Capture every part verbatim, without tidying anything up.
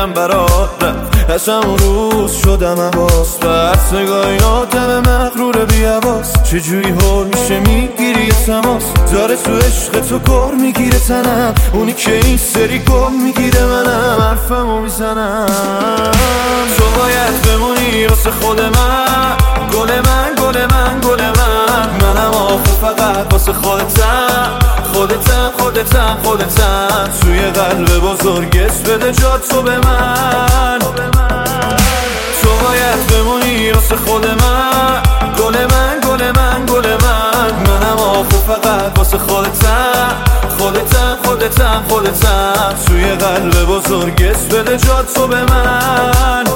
دلم برات رفت، از همون روز شدم حواس بس نگاهی آدم مغرور بی‌حواس. چجوری حال میشه میگیری تماس، داره تو عشق تو کار میگیره تنم، اونی که این سری گل میگیره منم حرفمو میزنم. تو باید بمونی واسه خود من، گل من گل من گل من، منم آخه فقط واسه خودتم خودتم خودتم خودتم. توی قلب بزرگ اسم بده جا تو به من. تو باید بمونی واسه خود من، گل من گل من گل من، منم آخه فقط واسه خودتم خودتم خودتم خودتم. توی قلب بزرگ اسم بده جا تو به من.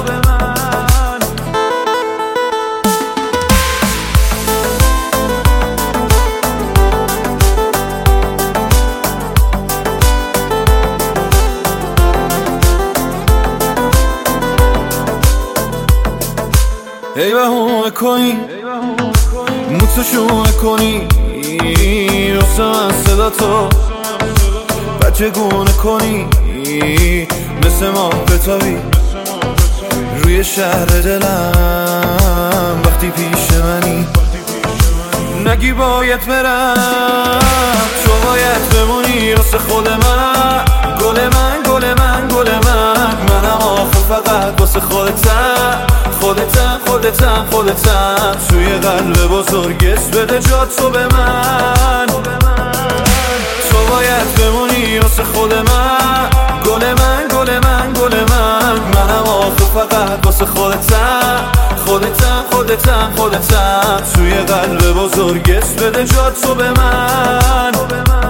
ای بهونه کنی موتو شونه کنی واسه من صدا تو بچه گونه کنی، مثل ما بتابی روی شهر دلم وقتی پیش منی. نگی باید برم، تو باید بمونی واسه خود من، گل من گل من گل من، منم آخه فقط واسه خودتم خودتم خودتم خودتم. توی قلب بزرگ اسم بده جا تو به من. تو باید بمونی واسه خود من، گل من گل من گل من، منم آخه فقط واسه خودتم خودتم خودتم خودتم. توی قلب بزرگ اسم بده جا تو به من.